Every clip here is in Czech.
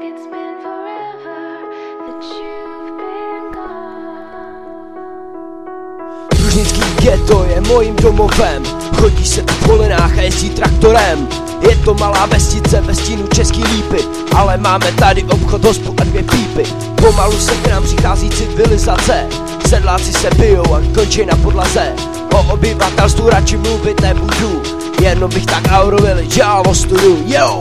it's been forever that you've been gone. Družnický ghetto je mojím domovem, chodí se tu v polenách a jezdí traktorem. Je to malá vesnice ve stínu Český Lípy, ale máme tady obchod, hospu a 2 pípy. Pomalu se k nám přichází civilizace, sedláci se bijou a končí na podlaze. O obyvatelstvu radši mluvit nebudu, jenom bych tak aurovili žálo studu, yo!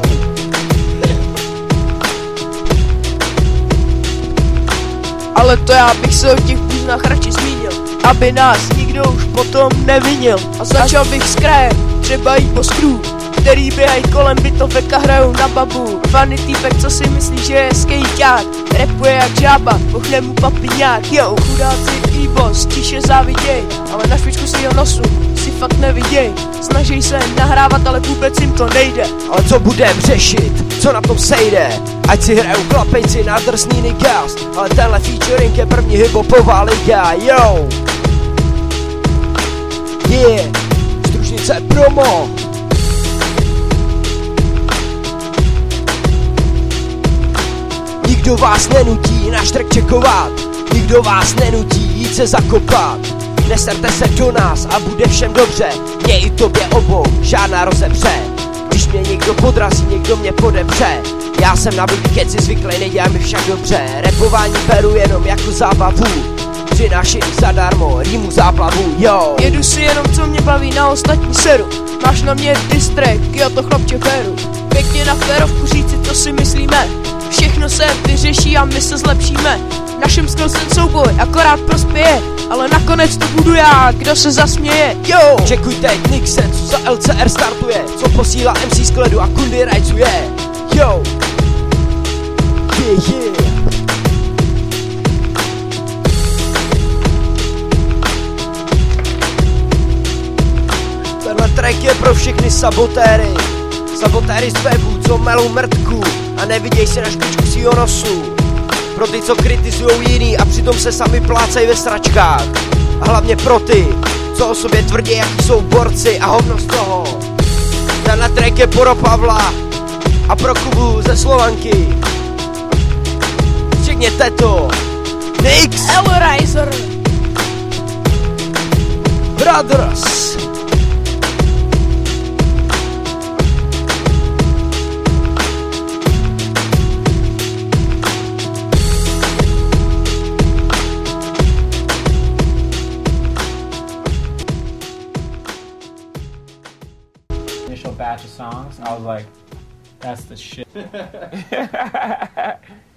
Ale to já bych se o těch bůznách radši zmínil, aby nás nikdo už potom nevinil. A začal bych z kraje, třeba jít po skrů, který běhají kolem bytovek a hrajou na babu. Funny týpek, co si myslí, že je skejťák, rapuje jak žába, pochne mu papiňák. Jo, chudáci i boss, tiše záviděj, ale na špičku svýho nosu si fakt neviděj. Snaží se nahrávat, ale vůbec jim to nejde. Ale co budem řešit, co na tom sejde? Ať si hrajou chlapejci na drsný niggas, ale tenhle featuring je první hiphopová liga, yo! Yeah, Stružnice promo. Nikdo vás nenutí náš track čekovat, nikdo vás nenutí jít se zakopat. Neserte se do nás a bude všem dobře, mě i tobě obou, žádná rozepře. Když mě někdo podrazí, někdo mě podepře, já jsem na blbý keci zvyklý, nedělá mi však dobře. Rapování beru jenom jako zábavu, přináším zadarmo rýmu záplavu, yo. Jedu si jenom co mě baví, na ostatní seru. Máš na mě distrek, jo to chlapče beru. Pěkně na férovku říci, co si myslíme. Všechno se vyřeší a my se zlepšíme. V našem skills ten souboj akorát prospěje, ale nakonec to budu já, kdo se zasměje, yo. Čekujte Nixe, co za LCR startuje, co posílá MC z kledu a kundy rajcuje, yo. Yeah, yeah. Tenhle track je pro všechny sabotéry, sabotéry z webu, co melou mrtku a neviděj se na špičku svýho nosu. Pro ty, co kritizujou jiný a přitom se sami plácají ve sračkách. A hlavně pro ty, co o sobě tvrdí, jaký jsou borci a hovno z toho. Tenhle track je pro Pavla a pro Kubu ze Slovanky. Řekněte to. Nix Hellraiser Brothers. Initial batch of songs, I was like, that's the shit.